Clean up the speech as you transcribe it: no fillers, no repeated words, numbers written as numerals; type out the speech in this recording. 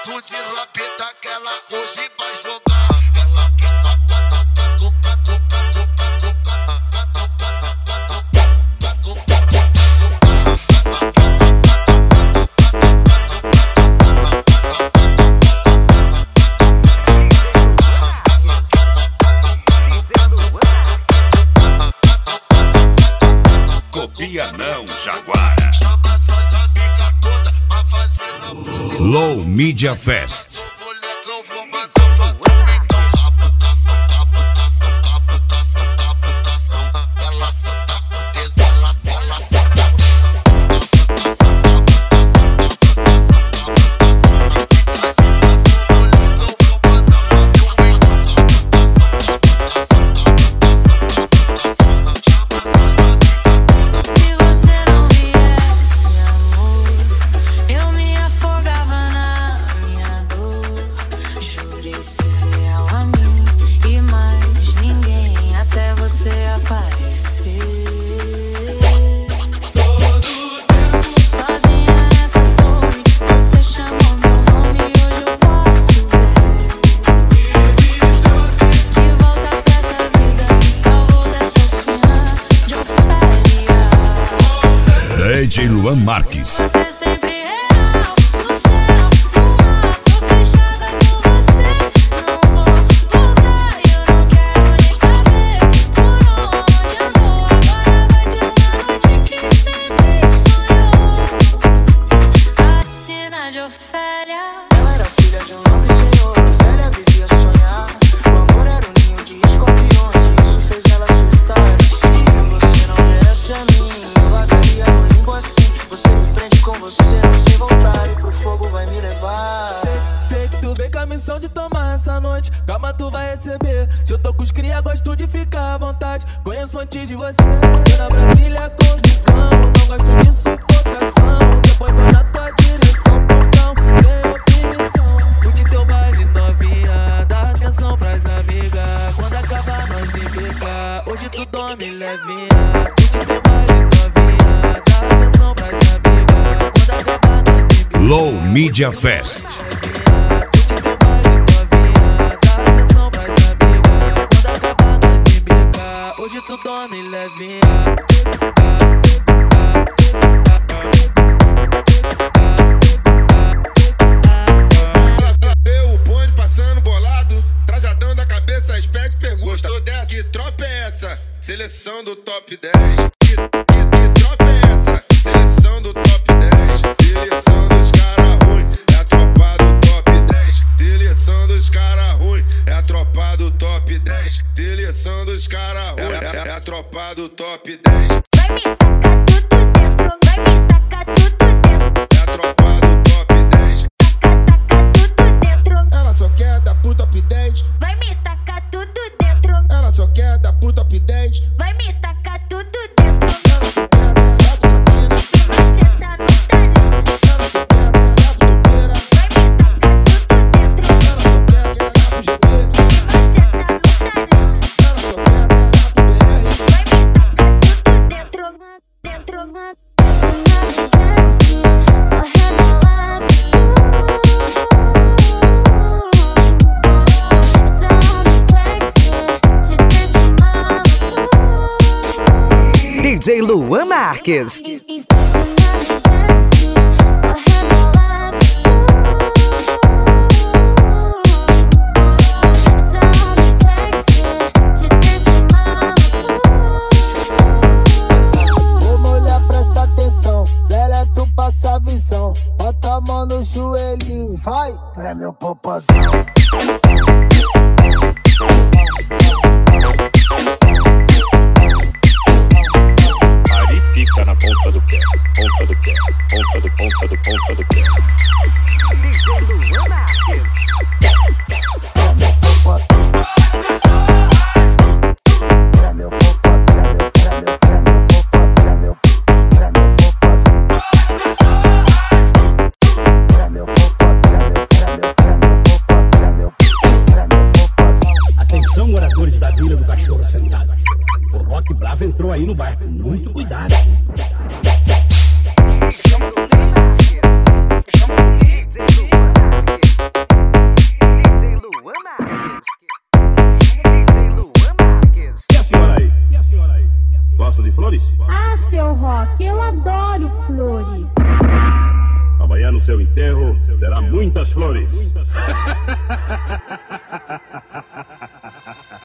foto de rapeta que ela hoje vai jogar. Ela quer sacar da catuca, tuca, tuca, tuca, Copia não, Jaguara. chama suas amigas todas pra fazer na posição. Low Media Fest. Molecão, vou mandar pra tu então. Cavucação, cavucação, cavucação, cavucação. Ela senta com tesão, ela senta. Cavucação, cavucação, cavucação, cavucação. Picadinha do molecão, vou mandar pra tu então. Cavucação, cavucação, cavucação, cavucação. Chama suas amigas todas. Se você não viesse, amor, eu me afogava na minha dor. Jurei ser leal a mim e mais ninguém até você aparecer. Sozinha nessa torre, você chamou meu nome e hoje eu posso ver. De volta pra essa vida, me salvou dessa cena de Ofélia. DJ Luan Marques. Você sempre real, no céu, no mar, tô fechada com você. Não vou voltar e eu não quero nem saber por onde andou. Agora vai ter uma noite que sempre sonhou. A cena de Ofélia. Ela era filha de um nobre senhor, Ofélia vivia a sonhar. O amor era um ninho de escorpiões e isso fez ela surtar. E se você não viesse a mim, eu vagaria no limbo assim. Você me prende com você, não sei voltar e pro fogo vai me levar. Sei que tu vem com a missão de tomar essa noite. Calma, tu vai receber. Se eu tô com os cria, gosto de ficar à vontade. Conheço antes de você. Tô na Brasília com zicão. Não gosto de sufocação. Depois vou na tua direção, portão, sem opinião. Curte teu baile novinha, dá atenção pras amigas. Quando acabar nós implica. Hoje tu dorme levinha. Curte teu baile novinha, dá atenção pras amigas. Quando acabar nós implica. Low Media Fest. Curte teu baile novinha, dá atenção pras amigas. Quando acabar nós implica. Hoje tu dorme levinha. Ela vê o bonde passando bolado, trajadão da cabeça, as pés pergunta: gostou dessa? Que tropa é essa? Seleção do top 10. Que tropa é essa? Seleção do top 10. Seleção dos cara ruim, é a tropa do top 10. Seleção dos cara ruim, é a tropa do top 10. Seleção dos cara ruim, é a tropa do top 10. Vai me tacar tudo dentro, vai me tacar tudo dentro. É a tropa do top 10. Taca tudo dentro. Ela só quer dar pro top 10. Vai me tacar tudo dentro. Ela só quer dar pro top 10. Vai me tacar tudo dentro. Ela só quer dar pro tranquila. Você tá no talento. Ela só quer dar pro topeira. Vai me tacar tudo dentro. Ela só quer dar pro GP. Você tá no talento. Ela só quer dar pro BR. Vai me tacar tudo dentro. DJ Luan Marques. Ô mulher, presta atenção, velha, tu passa a visão. Bota a mão no joelhinho, vai, é meu popozão. Ari fica na ponta do pé, ponta do pé, ponta do ponta do pé. DJ Luan Marques. Atenção, moradores da Vila do Cachorro Sentado. O Rock Bravo entrou aí no bairro. Muito cuidado. Chama a polícia. Gosta de flores? Ah, seu Rock, eu adoro flores. Amanhã no seu enterro terá muitas flores.